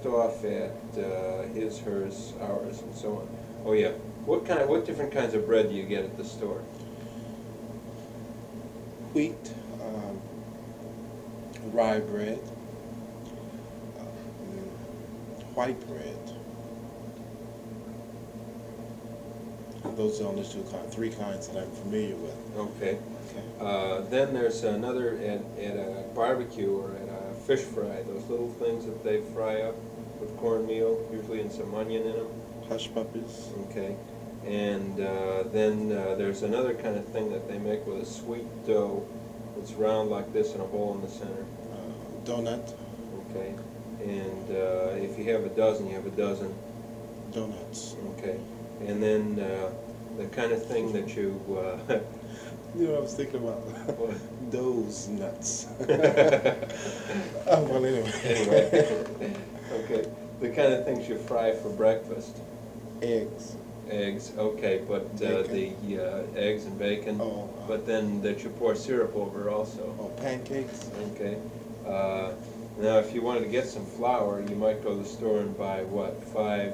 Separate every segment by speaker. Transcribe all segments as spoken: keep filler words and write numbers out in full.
Speaker 1: left off at uh, his, hers, ours, and so on. Oh yeah. What kind of, what different kinds of bread do you get at the store?
Speaker 2: Wheat, um, rye bread, um, white bread. And those are the only two kind, three kinds that I'm familiar with.
Speaker 1: Okay.
Speaker 2: Okay.
Speaker 1: Uh, then there's another at, at a barbecue or at a fish fry, those little things that they fry up with cornmeal, usually and some onion in them.
Speaker 2: Hush puppies.
Speaker 1: Okay. And uh, then uh, there's another kind of thing that they make with a sweet dough. It's round like this and a hole in the center.
Speaker 2: Uh, donut.
Speaker 1: Okay. And uh, if you have a dozen, you have a dozen.
Speaker 2: Donuts.
Speaker 1: Okay. And then uh, the kind of thing that you... Uh,
Speaker 2: You know what I was thinking about?
Speaker 1: What?
Speaker 2: Those nuts. Oh, well, anyway.
Speaker 1: Anyway. Okay. The kind of things you fry for breakfast.
Speaker 2: Eggs.
Speaker 1: Eggs, okay, but uh, the uh, eggs and bacon.
Speaker 2: Oh, uh,
Speaker 1: But then that you pour syrup over also.
Speaker 2: Oh, pancakes.
Speaker 1: Okay. Uh, now, if you wanted to get some flour, you might go to the store and buy what? Five.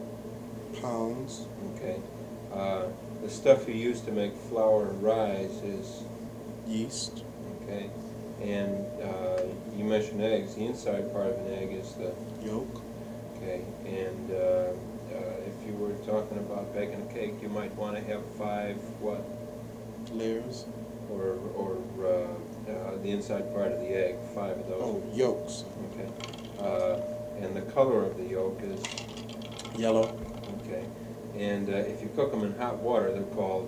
Speaker 2: Pounds.
Speaker 1: Okay. Uh, the stuff you use to make flour rise is.
Speaker 2: Yeast.
Speaker 1: Okay. And uh, you mentioned eggs. The inside part of an egg is the
Speaker 2: Yolk.
Speaker 1: okay. And uh, uh, if you were talking about baking a cake, you might want to have five what?
Speaker 2: Layers.
Speaker 1: Or or uh, uh, the inside part of the egg. Five of those.
Speaker 2: Oh, yolks.
Speaker 1: Okay. Uh, and the color of the yolk is
Speaker 2: Yellow.
Speaker 1: okay. And uh, if you cook them in hot water, they're called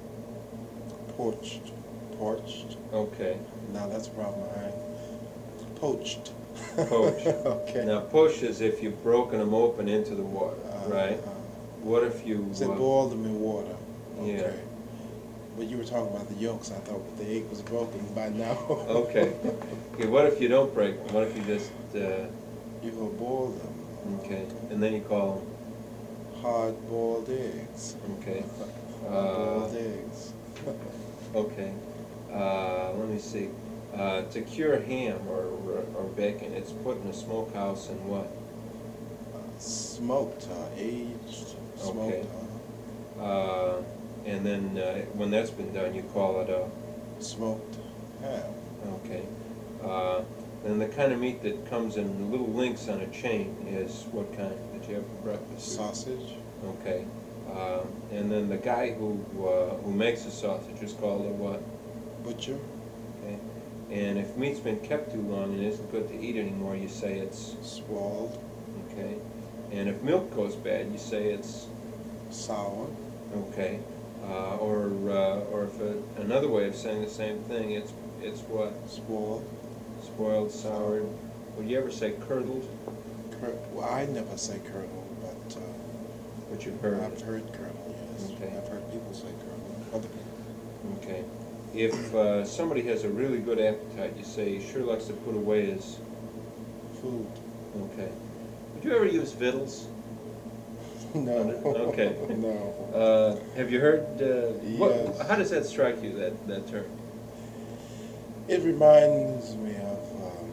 Speaker 2: Poached. Poached.
Speaker 1: okay.
Speaker 2: Now that's a problem. I poached.
Speaker 1: Poached.
Speaker 2: Okay.
Speaker 1: Now push is if you've broken them open into the water,
Speaker 2: Uh,
Speaker 1: right?
Speaker 2: uh,
Speaker 1: What if you
Speaker 2: Said
Speaker 1: uh,
Speaker 2: boil them in water. Okay.
Speaker 1: Yeah.
Speaker 2: But you were talking about the yolks. I thought the egg was broken by now.
Speaker 1: okay. Okay. What if you don't break them? What if you just uh,
Speaker 2: You're gonna boil them.
Speaker 1: okay, and then you call
Speaker 2: Hard-boiled eggs.
Speaker 1: them okay.
Speaker 2: Hard-boiled
Speaker 1: Uh,
Speaker 2: eggs.
Speaker 1: okay. Uh, let me see. Uh, to cure ham or, or or bacon, it's put in a smokehouse and what?
Speaker 2: Uh, smoked, uh, aged, smoked.
Speaker 1: Okay.
Speaker 2: Uh,
Speaker 1: Uh, and then uh, when that's been done, you call it a
Speaker 2: smoked ham.
Speaker 1: okay. Uh, then the kind of meat that comes in little links on a chain is what kind that you have for breakfast?
Speaker 2: Sausage.
Speaker 1: Okay. Uh, and then the guy who uh, who makes the sausage is called a what?
Speaker 2: Butcher.
Speaker 1: Okay. And if meat's been kept too long and isn't good to eat anymore, you say it's
Speaker 2: Spoiled.
Speaker 1: okay. And if milk goes bad, you say it's
Speaker 2: Sour.
Speaker 1: okay. Uh, or uh, or if it, another way of saying the same thing, it's it's what?
Speaker 2: Spoiled.
Speaker 1: Spoiled, soured. Would you ever say curdled?
Speaker 2: Cur- well, I never say curdle, but uh,
Speaker 1: What you've heard.
Speaker 2: I've heard curdle, yes.
Speaker 1: Okay.
Speaker 2: I've heard people say curdle. Other people.
Speaker 1: Okay. If uh, somebody has a really good appetite, you say he sure likes to put away his.
Speaker 2: Food.
Speaker 1: Okay. Would you ever use victuals?
Speaker 2: No.
Speaker 1: Okay.
Speaker 2: No.
Speaker 1: Uh, have you heard? Uh, what,
Speaker 2: Yes.
Speaker 1: how does that strike you? That that term?
Speaker 2: It reminds me of um,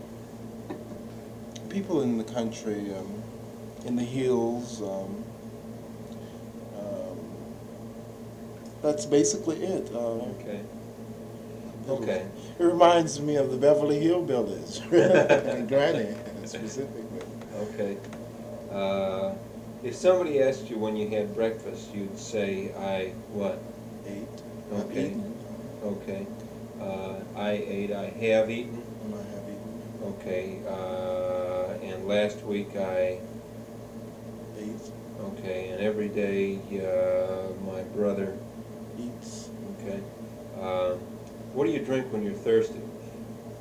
Speaker 2: people in the country, um, in the hills. Um, um, that's basically it. Uh,
Speaker 1: Okay.
Speaker 2: it-
Speaker 1: Okay.
Speaker 2: It reminds me of the Beverly Hillbillies, and Granny specifically.
Speaker 1: Okay. Uh, if somebody asked you when you had breakfast, you'd say, "I what?"
Speaker 2: Ate. I've
Speaker 1: Okay.
Speaker 2: eaten.
Speaker 1: Okay. Uh, I ate. I have eaten.
Speaker 2: And I have eaten.
Speaker 1: Okay. Uh, and last week I.
Speaker 2: Ate.
Speaker 1: Okay. And every day uh, my brother.
Speaker 2: Eats.
Speaker 1: Okay. Uh, what do you drink when you're thirsty?